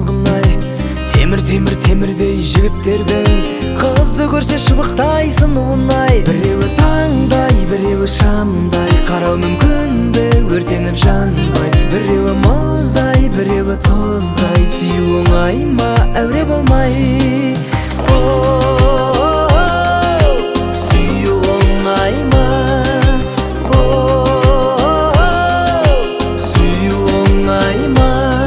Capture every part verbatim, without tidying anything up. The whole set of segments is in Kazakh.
тұнығынай, темір темір темірдей жігіттердің қызды көрсе шыбықтай сынуынай. Біреуі таңдай, біреуі шамдай, қарау мүмкін бе өртеніп жанбай. Біреуі мұздай, біреуі тұздай, сүю оңай ма әуре болмай. Сүю оңай ма, сүю оңай ма.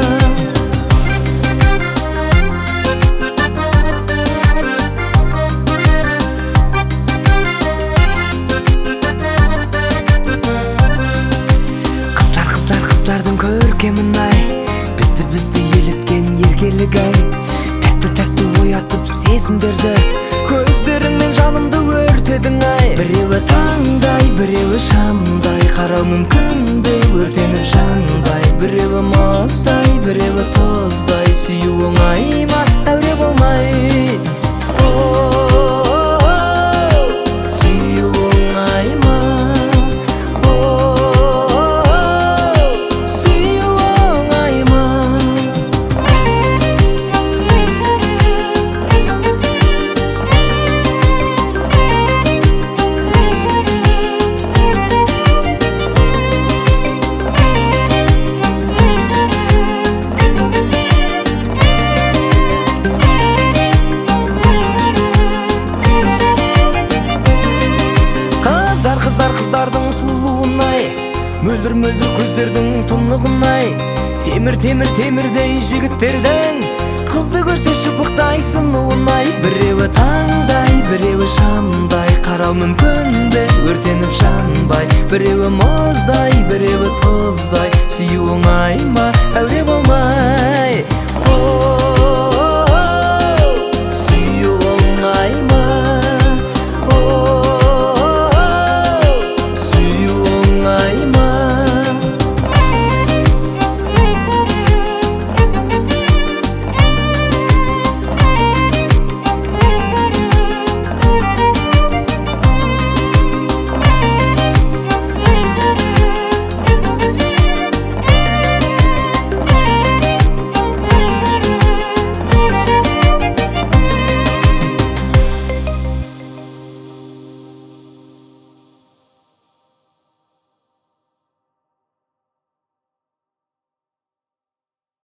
Қыздардың көркемін-ай, бізді-бізді еліткен ергелік-ай, тәтті-тәтті оятып сезімдерді, көздеріңмен жанымды өртедің-ай. Біреуі таңдай, біреуі шамдай, қарау мүмкін бе өртеніп жанбай. Біреуі мұздай, біреуі тұздай, сүю оңай ма әуре болмай. Қыздардың сұлуын-ай, мөлдір-мөлдір көздердің тұнығын-ай, темір-темір темірдей жігіттердің қызды көрсе шыбықтай сынуын-ай. Біреуі таңдай, біреуі шамдай, қарау мүмкін бе өртеніп жанбай. Біреуі мұздай, біреуі тұздай, сүю оңай ма әуре болмай.